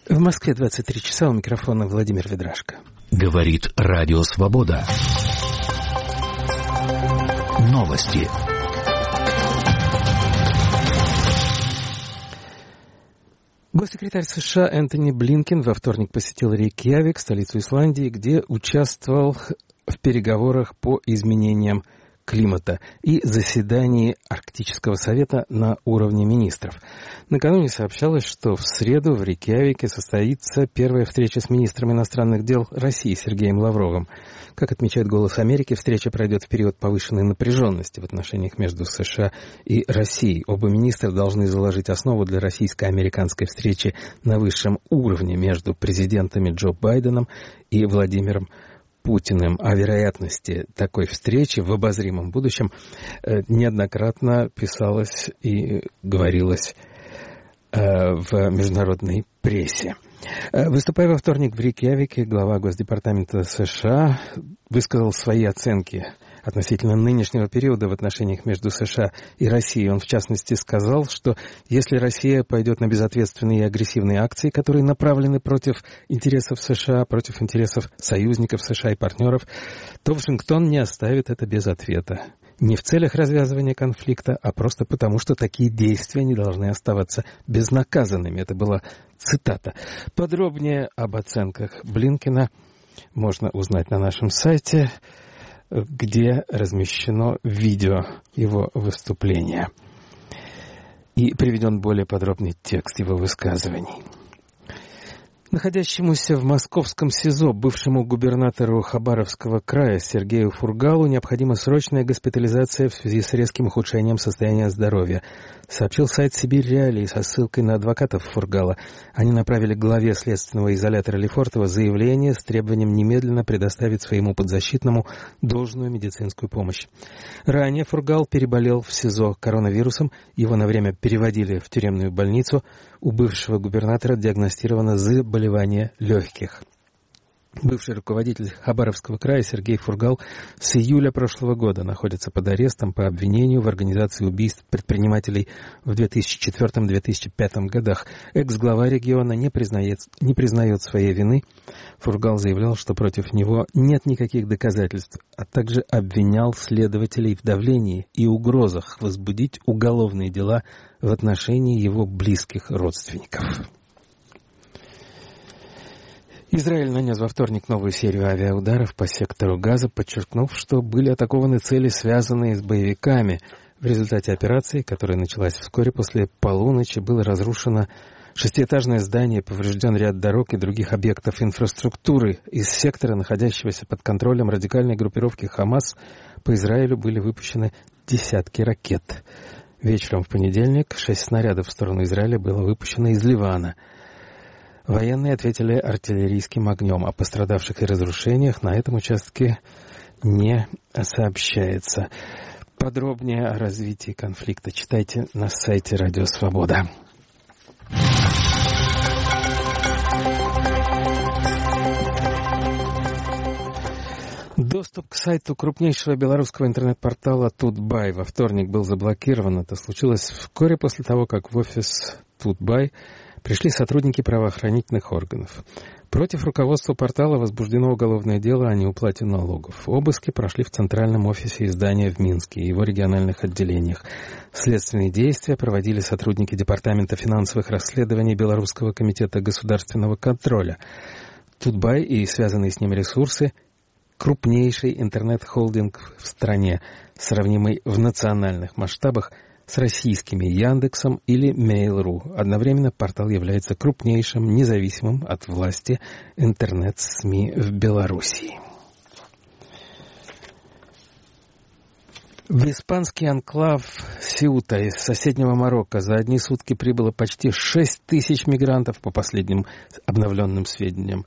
В Москве 23 часа, у микрофона Владимир Ведрашко. Говорит Радио Свобода. Новости. Госсекретарь США Энтони Блинкен во вторник посетил Рейкьявик, столицу Исландии, где участвовал в переговорах по изменениям климата и заседании Арктического совета на уровне министров. Накануне сообщалось, что в среду в Рейкьявике состоится первая встреча с министром иностранных дел России Сергеем Лавровым. Как отмечает «Голос Америки», встреча пройдет в период повышенной напряженности в отношениях между США и Россией. Оба министра должны заложить основу для российско-американской встречи на высшем уровне между президентами Джо Байденом и Владимиром Путиным. О вероятности такой встречи в обозримом будущем неоднократно писалось и говорилось в международной прессе. Выступая во вторник в Рейкьявике, глава Госдепартамента США высказал свои оценки относительно нынешнего периода в отношениях между США и Россией. Он, в частности, сказал, что если Россия пойдет на безответственные и агрессивные акции, которые направлены против интересов США, против интересов союзников США и партнеров, то Вашингтон не оставит это без ответа. Не в целях развязывания конфликта, а просто потому, что такие действия не должны оставаться безнаказанными. Это была цитата. Подробнее об оценках Блинкена можно узнать на нашем сайте, где размещено видео его выступления. И приведен более подробный текст его высказываний. Находящемуся в московском СИЗО бывшему губернатору Хабаровского края Сергею Фургалу необходима срочная госпитализация в связи с резким ухудшением состояния здоровья, сообщил сайт «Сибирь Реалии» со ссылкой на адвокатов Фургала. Они направили главе следственного изолятора Лефортово заявление с требованием немедленно предоставить своему подзащитному должную медицинскую помощь. Ранее Фургал переболел в СИЗО коронавирусом, его на время переводили в тюремную больницу. У бывшего губернатора диагностировано заболевание легких. Бывший руководитель Хабаровского края Сергей Фургал с июля прошлого года находится под арестом по обвинению в организации убийств предпринимателей в 2004-2005 годах. Экс-глава региона не признает своей вины. Фургал заявлял, что против него нет никаких доказательств, а также обвинял следователей в давлении и угрозах возбудить уголовные дела в отношении его близких родственников. Израиль нанес во вторник новую серию авиаударов по сектору Газа, подчеркнув, что были атакованы цели, связанные с боевиками. В результате операции, которая началась вскоре после полуночи, было разрушено шестиэтажное здание, поврежден ряд дорог и других объектов инфраструктуры. Из сектора, находящегося под контролем радикальной группировки «Хамас», по Израилю были выпущены десятки ракет. Вечером в понедельник 6 снарядов в сторону Израиля было выпущено из Ливана. Военные ответили артиллерийским огнем. О пострадавших и разрушениях на этом участке не сообщается. Подробнее о развитии конфликта читайте на сайте Радио Свобода. Доступ к сайту крупнейшего белорусского интернет-портала Тутбай во вторник был заблокирован. Это случилось вскоре после того, как в офис Тутбай пришли сотрудники правоохранительных органов. Против руководства портала возбуждено уголовное дело о неуплате налогов. Обыски прошли в центральном офисе издания в Минске и его региональных отделениях. Следственные действия проводили сотрудники Департамента финансовых расследований Белорусского комитета государственного контроля. Тутбай и связанные с ним ресурсы – крупнейший интернет-холдинг в стране, сравнимый в национальных масштабах с российскими Яндексом или Mail.ru. Одновременно портал является крупнейшим, независимым от власти интернет-СМИ в Белоруссии. В испанский анклав Сеута из соседнего Марокко за одни сутки прибыло почти 6 тысяч мигрантов, по последним обновленным сведениям.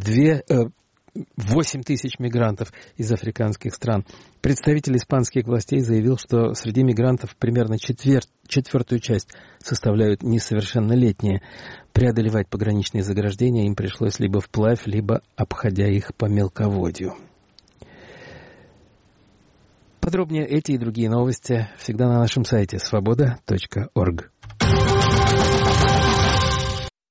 8 тысяч мигрантов из африканских стран. Представитель испанских властей заявил, что среди мигрантов примерно четвертую часть составляют несовершеннолетние. Преодолевать пограничные заграждения им пришлось либо вплавь, либо обходя их по мелководью. Подробнее эти и другие новости всегда на нашем сайте svoboda.org.